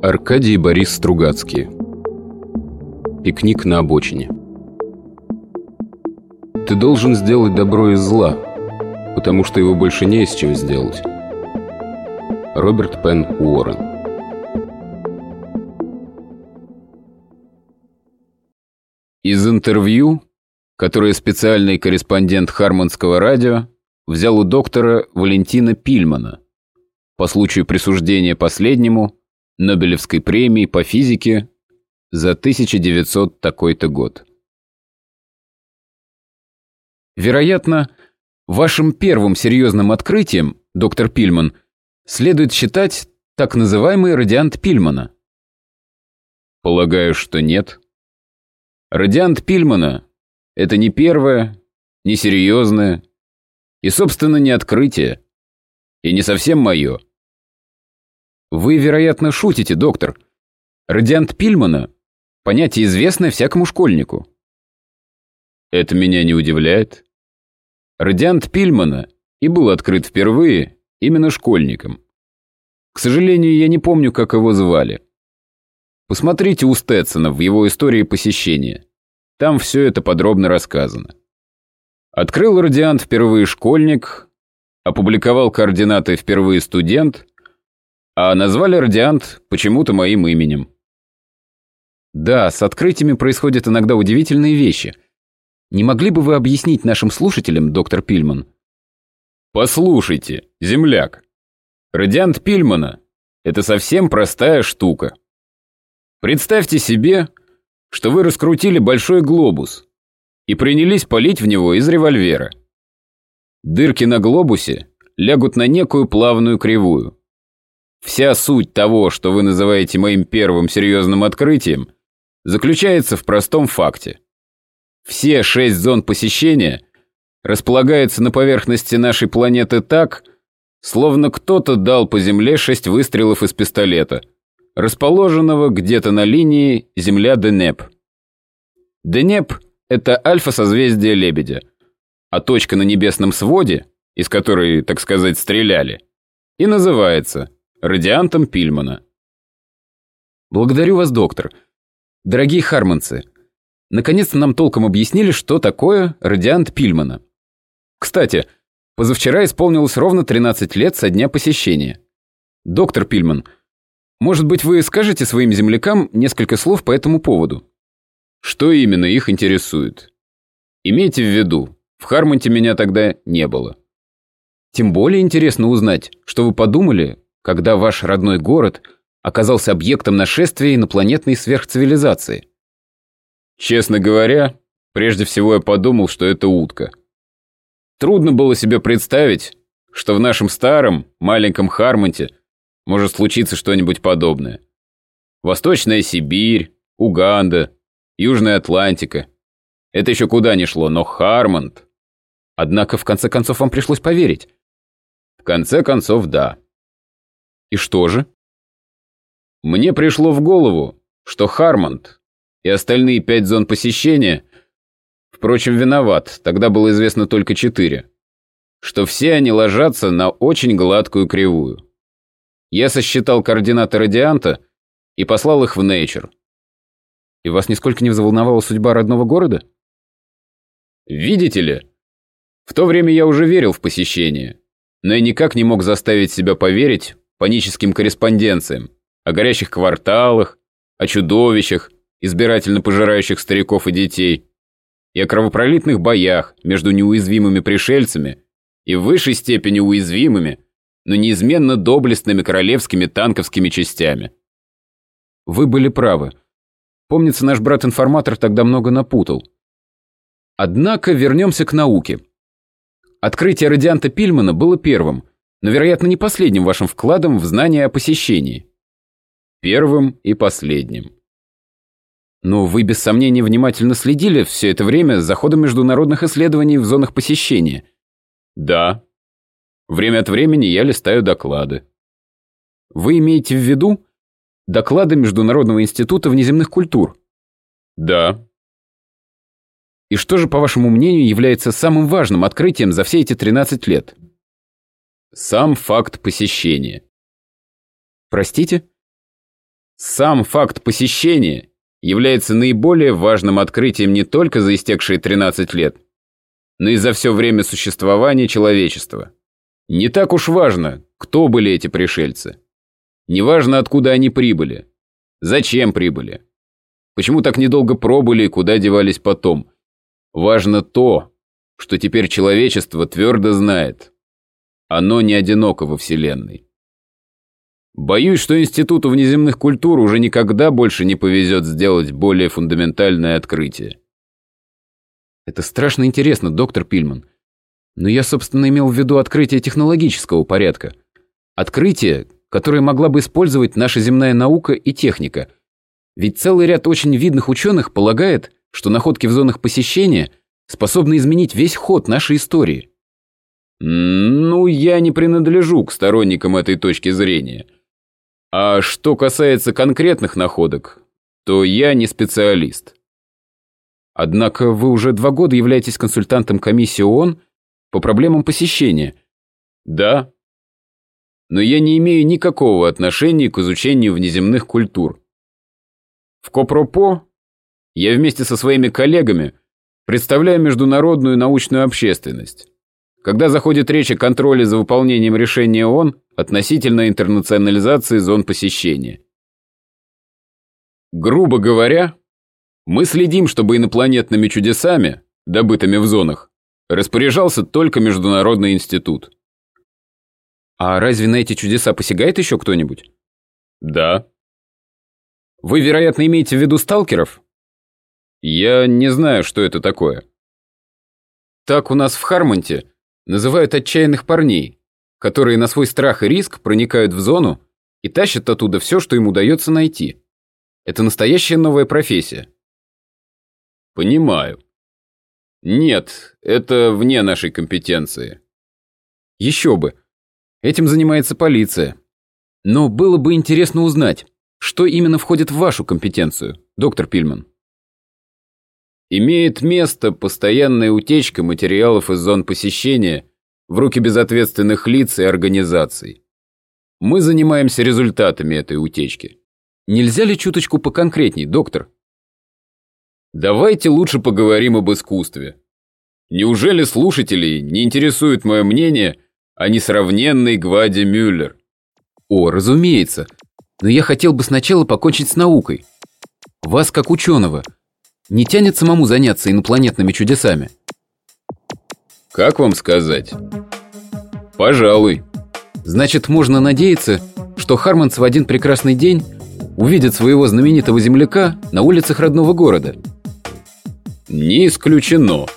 Аркадий и Борис Стругацкие. Пикник на обочине. Ты должен сделать добро из зла, потому что его больше не из чего сделать. Роберт Пен Уоррен. Из интервью, которое специальный корреспондент Харманского радио взял у доктора Валентина Пильмана по случаю присуждения последнему Нобелевской премии по физике за 1900 такой-то год. Вероятно, вашим первым серьезным открытием, доктор Пильман, следует считать так называемый радиант Пильмана. Полагаю, что нет. Радиант Пильмана – это не первое, не серьезное и, собственно, не открытие, и не совсем мое. Вы, вероятно, шутите, доктор. Радиант Пильмана – понятие, известное всякому школьнику. Это меня не удивляет. Радиант Пильмана и был открыт впервые именно школьником. К сожалению, я не помню, как его звали. Посмотрите у Стетсона в его истории посещения. Там все это подробно рассказано. Открыл радиант впервые школьник, опубликовал координаты впервые студент, а назвали радиант почему-то моим именем. Да, с открытиями происходят иногда удивительные вещи. Не могли бы вы объяснить нашим слушателям, доктор Пильман? Послушайте, земляк, радиант Пильмана – это совсем простая штука. Представьте себе, что вы раскрутили большой глобус и принялись палить в него из револьвера. Дырки на глобусе лягут на некую плавную кривую. Вся суть того, что вы называете моим первым серьезным открытием, заключается в простом факте. Все 6 зон посещения располагаются на поверхности нашей планеты так, словно кто-то дал по Земле 6 выстрелов из пистолета, расположенного где-то на линии Земля-Денеп. Денеп – это альфа-созвездие Лебедя, а точка на небесном своде, из которой, так сказать, стреляли, и называется радиантом Пильмана. Благодарю вас, доктор. Дорогие харманцы, наконец-то нам толком объяснили, что такое радиант Пильмана. Кстати, позавчера исполнилось ровно 13 лет со дня посещения. Доктор Пильман, может быть, вы скажете своим землякам несколько слов по этому поводу? Что именно их интересует? Имейте в виду, в Хармонте меня тогда не было. Тем более интересно узнать, что вы подумали, когда ваш родной город оказался объектом нашествия инопланетной сверхцивилизации. Честно говоря, прежде всего я подумал, что это утка. Трудно было себе представить, что в нашем старом, маленьком Хармонте может случиться что-нибудь подобное. Восточная Сибирь, Уганда, Южная Атлантика. Это еще куда ни шло, но Хармонт. Однако, в конце концов, вам пришлось поверить. В конце концов, да. И что же? Мне пришло в голову, что Хармонт и остальные 5 зон посещения, впрочем, виноват, тогда было известно только 4, что все они ложатся на очень гладкую кривую. Я сосчитал координаты радианта и послал их в Nature. И вас нисколько не взволновала судьба родного города? Видите ли, в то время я уже верил в посещение, но я никак не мог заставить себя поверить паническим корреспонденциям о горящих кварталах, о чудовищах, избирательно пожирающих стариков и детей, и о кровопролитных боях между неуязвимыми пришельцами и в высшей степени уязвимыми, но неизменно доблестными королевскими танковскими частями. Вы были правы. Помнится, наш брат-информатор тогда много напутал. Однако вернемся к науке. Открытие радианта Пильмана было первым, но, вероятно, не последним вашим вкладом в знание о посещении. Первым и последним. Но вы, без сомнения, внимательно следили все это время за ходом международных исследований в зонах посещения. Да. Время от времени я листаю доклады. Вы имеете в виду доклады Международного института внеземных культур? Да. И что же, по вашему мнению, является самым важным открытием за все эти 13 лет? Сам факт посещения. Простите? Сам факт посещения является наиболее важным открытием не только за истекшие 13 лет, но и за все время существования человечества. Не так уж важно, кто были эти пришельцы. Не важно, откуда они прибыли, зачем прибыли, почему так недолго пробыли и куда девались потом. Важно то, что теперь человечество твердо знает. Оно не одиноко во Вселенной. Боюсь, что Институту внеземных культур уже никогда больше не повезет сделать более фундаментальное открытие. Это страшно интересно, доктор Пильман. Но я, собственно, имел в виду открытие технологического порядка. Открытие, которое могла бы использовать наша земная наука и техника. Ведь целый ряд очень видных ученых полагает, что находки в зонах посещения способны изменить весь ход нашей истории. Ну, я не принадлежу к сторонникам этой точки зрения. А что касается конкретных находок, то я не специалист. Однако вы уже 2 года являетесь консультантом комиссии ООН по проблемам посещения. Да. Но я не имею никакого отношения к изучению внеземных культур. В Копропо я вместе со своими коллегами представляю международную научную общественность, когда заходит речь о контроле за выполнением решения ООН относительно интернационализации зон посещения. Грубо говоря, мы следим, чтобы инопланетными чудесами, добытыми в зонах, распоряжался только Международный институт. А разве на эти чудеса посягает еще кто-нибудь? Да. Вы, вероятно, имеете в виду сталкеров? Я не знаю, что это такое. Так у нас в Хармонте называют отчаянных парней, которые на свой страх и риск проникают в зону и тащат оттуда все, что им удается найти. Это настоящая новая профессия. Понимаю. Нет, это вне нашей компетенции. Еще бы. Этим занимается полиция. Но было бы интересно узнать, что именно входит в вашу компетенцию, доктор Пильман. Имеет место постоянная утечка материалов из зон посещения в руки безответственных лиц и организаций. Мы занимаемся результатами этой утечки. Нельзя ли чуточку поконкретней, доктор? Давайте лучше поговорим об искусстве. Неужели слушателей не интересует мое мнение о несравненной Гваде Мюллер? О, разумеется. Но я хотел бы сначала покончить с наукой. Вас, как ученого, не тянет самому заняться инопланетными чудесами? Как вам сказать? Пожалуй. Значит, можно надеяться, что Хармонс в один прекрасный день увидит своего знаменитого земляка на улицах родного города? Не исключено.